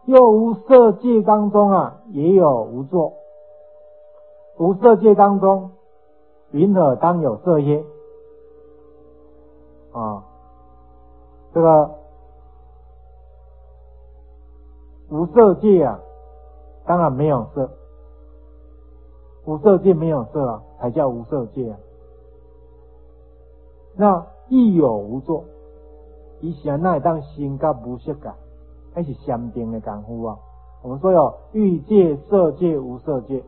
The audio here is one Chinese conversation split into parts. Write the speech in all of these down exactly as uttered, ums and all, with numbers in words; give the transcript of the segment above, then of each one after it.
又无色界当中啊，也有无作。无色界当中，云何当有色耶？啊，这个无色界啊，当然没有色。无色界没有色啊，才叫无色界啊。那亦有无作，伊是哪会当生甲无色界？那是相定的功夫啊。我们说有欲界、色界、无色界。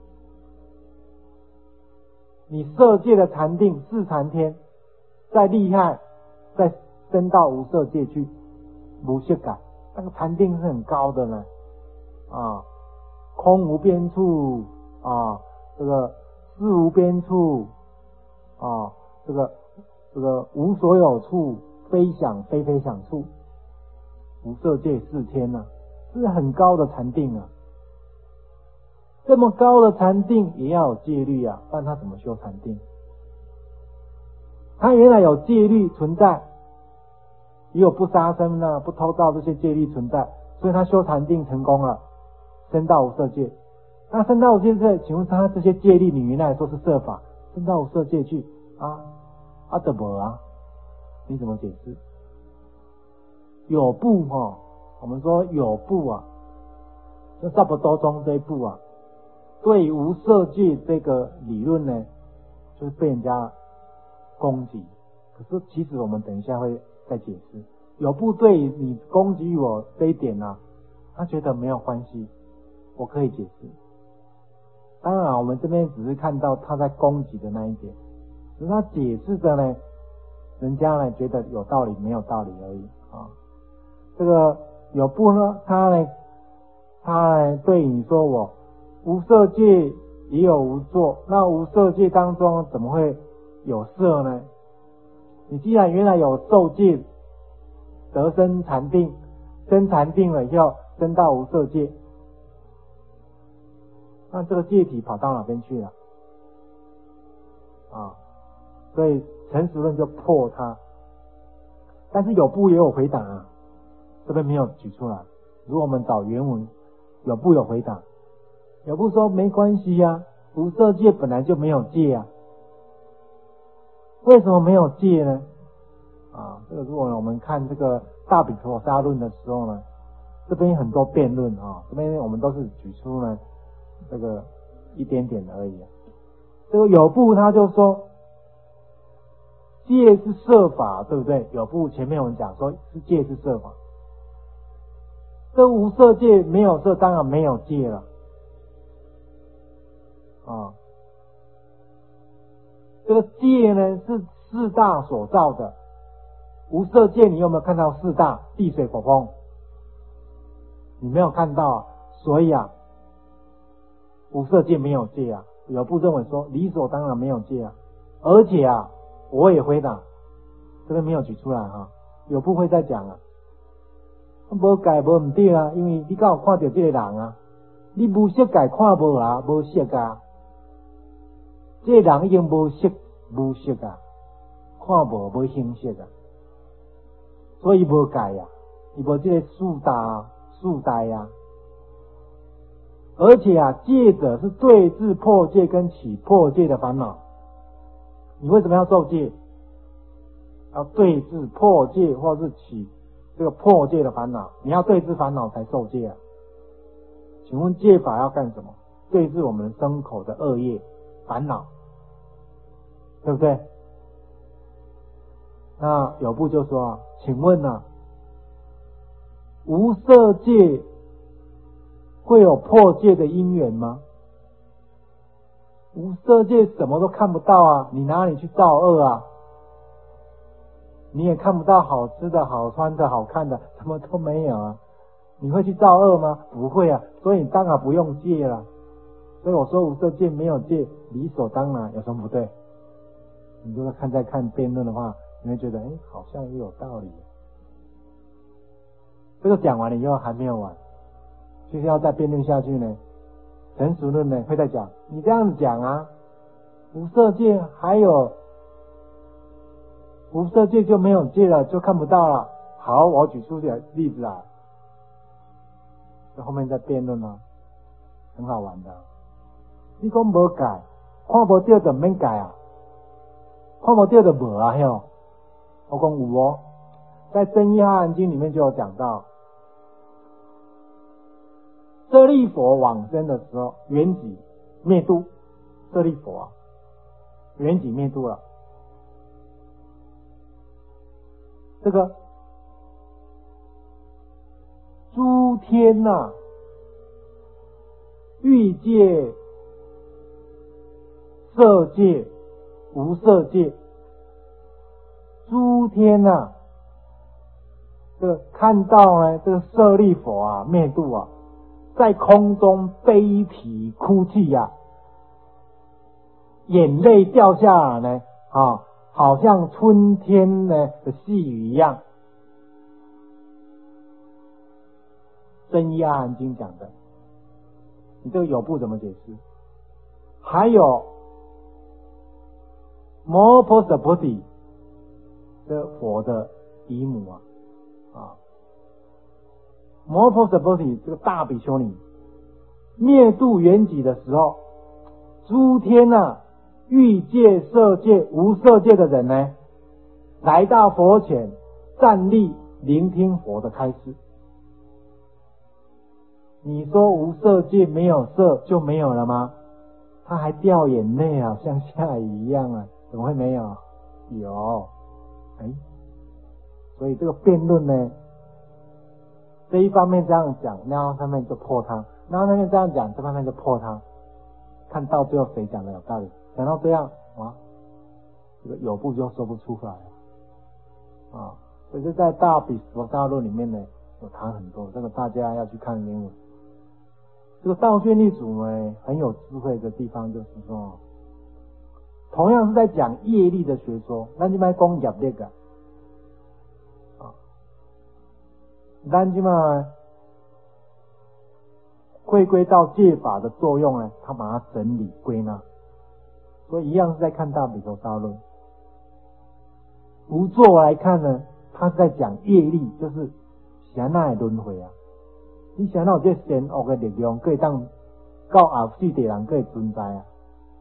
你色界的禅定四禅天再厉害，再升到无色界去，无色界，那个禅定是很高的呢。啊，空无边处啊，这个事无边处啊，这个这个无所有处，非想非非想处，无色界四天啊，这是很高的禅定啊。这么高的禅定也要有戒律啊，不然他怎么修禅定？他原来有戒律存在，也有不杀生啊、不偷盗这些戒律存在，所以他修禅定成功了，升到无色界。那升到无色界，请问他这些戒律你原来说是色法，升到无色界去啊？啊得无啊？你怎么解释？有部哈、哦，我们说有部啊，就差不多中这一部啊。对无色界这个理论呢，就是被人家攻击。可是其实我们等一下会再解释。有部对你攻击我这一点啊，他觉得没有关系，我可以解释。当然我们这边只是看到他在攻击的那一点，只是他解释的呢，人家呢觉得有道理没有道理而已啊。这个有部呢，他呢，他呢对你说我无色界也有无作，那无色界当中怎么会有色呢？你既然原来有受界，得生禅定，生禅定了以后升到无色界，那这个界体跑到哪边去了？啊，所以诚实论就破它。但是有部也有回答啊，这边没有举出来。如果我们找原文，有部有回答。有部说没关系啊，无色界本来就没有界啊，为什么没有界呢？啊，这个如果我们看这个大比婆沙论的时候呢，这边很多辩论啊，这边我们都是举出呢这个一点点而已、啊。这个有部他就说，界是色法，对不对？有部前面我们讲说是界是色法，这无色界没有色，当然没有界了。啊，这个界呢是四大所造的，无色界你有没有看到四大？地水火风，你没有看到啊，所以啊，无色界没有界啊。有部认为说理所当然没有界啊，而且啊，我也回答，这边没有举出来哈、啊，有部会再讲啊，无界无唔对啊，因为你刚有看到这个人啊，你无色界看无啊，无色啊。这个人已经无色无色啊，看无无形色啊，所以无界啊，伊无这个四大四大啊。而且啊，戒者是对治破戒跟起破戒的烦恼。你为什么要受戒？要对治破戒或是起这个破戒的烦恼，你要对治烦恼才受戒啊。请问戒法要干什么？对治我们身口的恶业烦恼，对不对？那有部就说啊，请问啊，无色界会有破戒的因缘吗？无色界什么都看不到啊，你哪里去造恶啊？你也看不到好吃的、好穿的、好看的，什么都没有啊，你会去造恶吗？不会啊，所以你当然不用戒了。所以我说无色界没有戒，理所当然，有什么不对？你如果看在看辩论的话，你会觉得，哎，好像也有道理。这个讲完了以后还没有完，就是要再辩论下去呢。成熟论呢会再讲，你这样子讲啊，无色界还有无色界就没有戒了，就看不到了。好，我举出点例子来。 这后面在辩论啊，很好玩的。你讲无改，看无到就免改啊，看无到就无啊，嘿。我讲有哦，在《真义阿含经》里面就有讲到，舍利佛往生的时候，圆寂灭度，舍利佛啊，圆寂灭度了。这个诸天呐、啊，欲界、色界、无色界。诸天呐、啊，这个看到呢，这个舍利佛啊灭度啊，在空中悲啼哭泣呀、啊，眼泪掉下来呢，啊，好像春天呢的细雨一样。真义阿含经讲的，你这个有部怎么解释？还有摩诃萨菩提。这佛的姨母啊，啊，摩诃萨菩提这个大比丘尼灭度圆寂的时候，诸天啊，欲界、色界、无色界的人呢，来到佛前站立聆听佛的开示。你说无色界没有色就没有了吗？他还掉眼泪啊，像下雨一样啊，怎么会没有？有。哎，所以这个辩论呢，这一方面这样讲，那方面就破他；那方面这样讲，这方面就破他。看到最后谁讲的有道理？讲到这样，哇，这个有部就说不出来了啊！所以这在大比佛大论里面呢，有谈很多，这个大家要去看原文。这个道宣立主呢，很有智慧的地方就是说，同样是在讲业力的学说，咱现在讲业力啊，啊，咱现在回归到戒法的作用呢，他把它整理归纳，所以一样是在看大比丘大论。无作来看呢，他是在讲业力，就是谁那的轮回啊。你谁那有这善恶的力量，可以当到后世地人可以存在啊？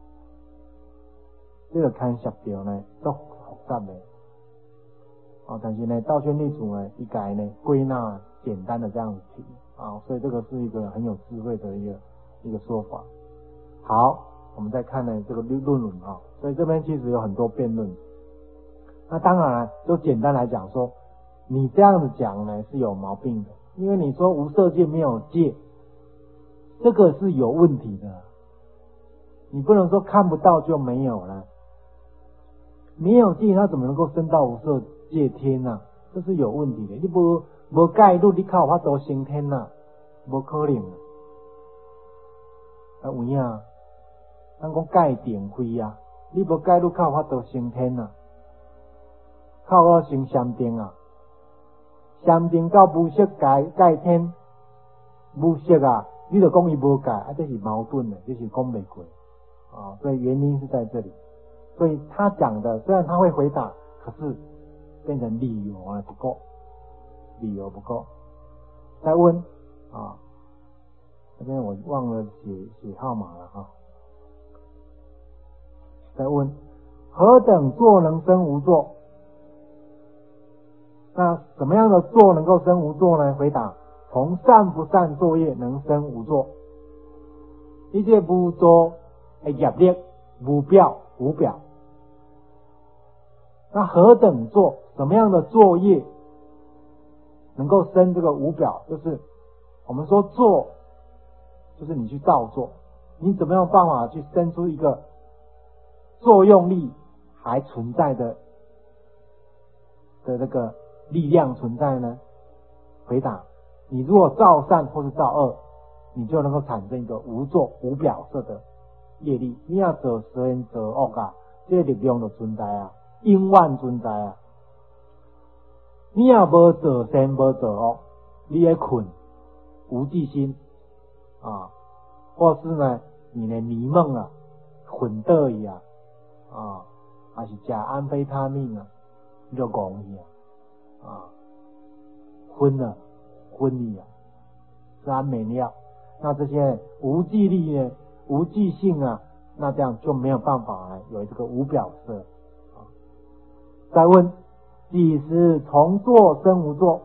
这个看涉到呢，都复杂的。啊，但是呢，道宣立主呢，一改呢归纳简单的这样子提啊，所以这个是一个很有智慧的一个一个说法。好，我们再看呢这个论论啊，所以这边其实有很多辩论。那当然，就简单来讲说，你这样子讲呢是有毛病的，因为你说无色界没有界，这个是有问题的。你不能说看不到就没有了，没有界它怎么能够升到无色界天啊？这是有问题的。你无无概率，你靠法度升天啊？无可能啊！啊有影啊，咱讲界定开啊，你无概率靠法度升天啊？靠我成禅定啊，禅定到无色界界天，无色啊，你就讲伊无界，啊，这是矛盾的，这是讲不过啊。所以原因是在这里。所以他讲的虽然他会回答，可是变成理由啊不够，理由不够。再问啊，这边我忘了写写号码了哈。再问，何等作能生无作？那什么样的作能够生无作呢？回答：从善不善作业能生无作。一切无作的业力无表无表。那何等作？什么样的作业能够生这个无表？就是我们说作，就是你去造作，你怎么样办法去生出一个作用力还存在的的那个力量存在呢？回答：你如果造善或是造恶，你就能够产生一个无作无表色的业力。你要做善做恶啊，这个力量就存在啊，永远存在啊。你也无做善无做恶，你会困无记心啊，或是呢你的迷梦啊，混倒去啊，啊，还是吃安非他命啊，你就戆去啊，啊，昏了，昏去啊， 是安眠药，那这些无记力呢，无记性啊，那这样就没有办法呢有这个无表色。再问，几时从作生无作？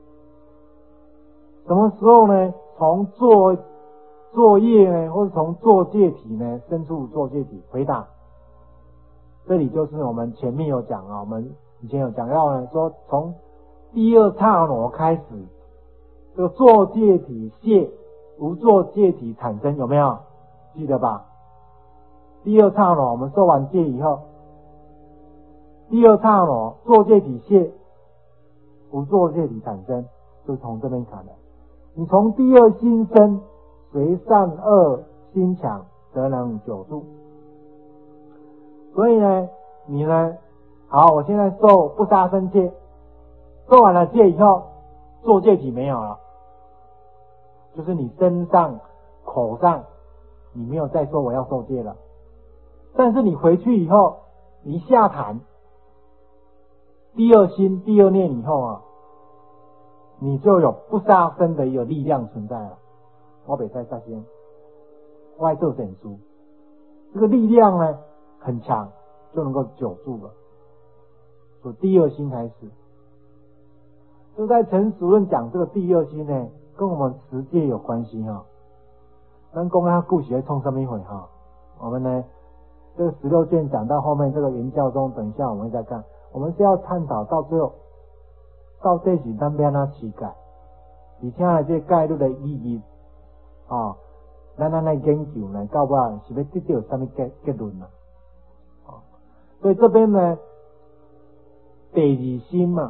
什么时候呢？从作作业呢，或者从作界体呢，生出作界体？回答，这里就是我们前面有讲啊，我们以前有讲到呢，说从第二刹那开始，这个作界体谢，无作界体产生，有没有？记得吧？第二刹那我们受完戒以后，第二刹那作界体谢，无作界体产生，就从这边看的。你从第二心生，随善恶心强，则能久住。所以呢，你呢，好，我现在受不杀生戒，受完了戒以后，作戒体没有了，就是你身上、口上，你没有再说我要受戒了。但是你回去以后，你下坛，第二心、第二念以后啊，你就有不杀生的一个力量存在了。我不再杀生，我要做整书，这个力量呢很强，就能够久住了。所以第二心开始，就在陈主任讲这个第二心呢，跟我们持戒有关系哈。咱讲他故事在冲什么一回哈？我们呢，这个十六卷讲到后面，这个原教中，等一下我们会再看。我们是要探讨到最后，到底是咱要哪起改，而且呢，这概率的意义啊，咱咱来研究呢，到尾是要得到什么结结论啊？啊，所以这边呢，第二心嘛，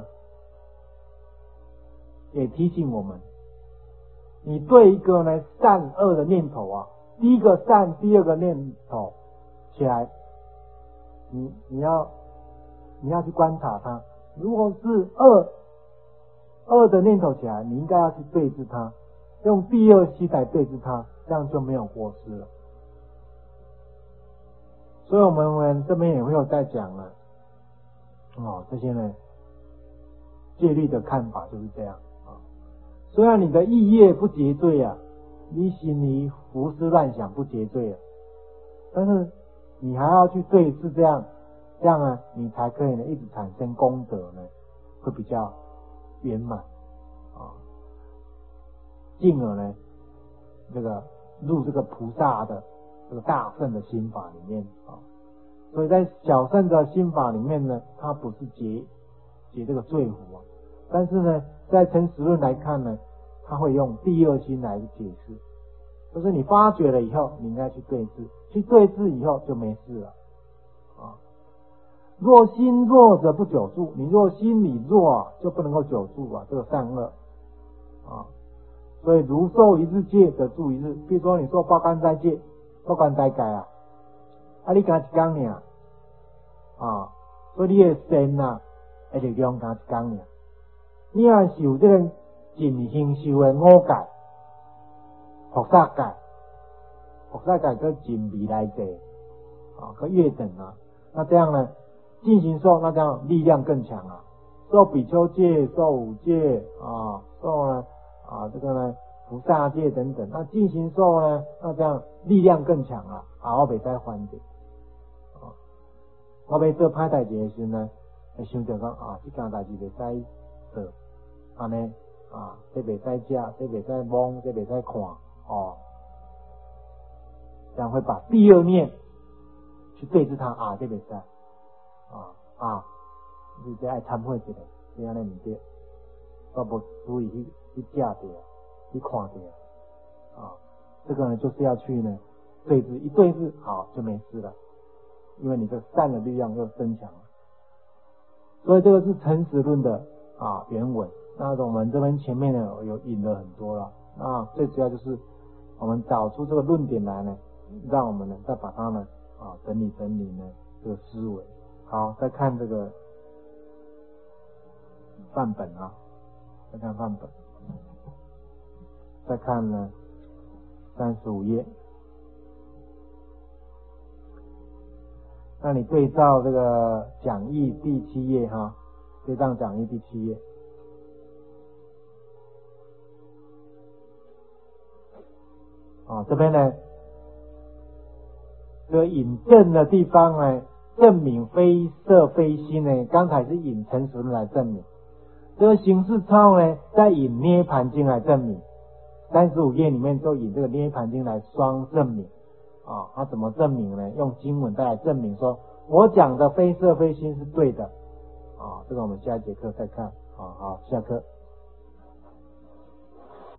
也提醒我们，你对一个呢善恶的念头啊，第一个善，第二个念头起来，你你要你要去观察它。如果是恶恶的念头起来，你应该要去对治它，用第二心来对治它，这样就没有过失了。所以我们这边也会有在讲了，哦，这些呢戒律的看法就是这样啊。虽然你的意业不结罪啊，你心里胡思乱想不结罪啊，但是你还要去对治，这样这样呢，你才可以呢一直产生功德呢，会比较圆满啊，进而呢这个入这个菩萨的这个大圣的心法里面啊。所以在小圣的心法里面呢，它不是结结这个罪福啊，但是呢，在陈实论来看呢，他会用第二心来解释，就是你发觉了以后，你应该去对治，去对治以后就没事了啊。若心弱则不久住，你若心里弱啊，就不能够久住啊，这个善恶啊。所以如受一日戒，则住一日。比如说你受八关斋戒，八关斋戒啊，啊你刚一天尔啊，所以你的身啊，会力量刚一天尔。你若是有这个尽形受的五戒、菩萨戒、菩萨戒跟尽未来戒啊，跟月等啊，那这样呢，进行受，那这样力量更强啊。受比丘戒、受五戒啊，受呢啊这个呢菩萨戒等等，那进行受呢，那这样力量更强啊。啊，我袂使还者，啊，我要做歹代志的时候呢，会想着讲啊，这件代志袂使做，安尼啊，这袂使食，这袂使摸，这袂使看，哦，这样会把第二念去对治它啊，这袂使，啊啊，你这爱忏悔一下，这安尼唔对，我无注意去去食着，去看着，啊，这个呢就是要去呢对治，一对治好就没事了，因为你的善的力量又增强了。所以这个是诚实论的啊原文。那我们这边前面呢有引了很多了，那最主要就是我们找出这个论点来呢，让我们呢再把它呢啊整理整理呢这个思维。好，再看这个范本啊，再看范本，再看呢三十五页。那你对照这个讲义第七页哈，对照讲义第七页。 啊，这边呢，这个引证的地方呢，证明非色非心呢，刚才是引成熟论来证明。这个形式操呢，再引涅盘经来证明。三十五页里面就引这个涅盘经来双证明啊，他怎么证明呢？用经文再来证明说，我讲的非色非心是对的啊。这个我们下一节课再看。好好，下课。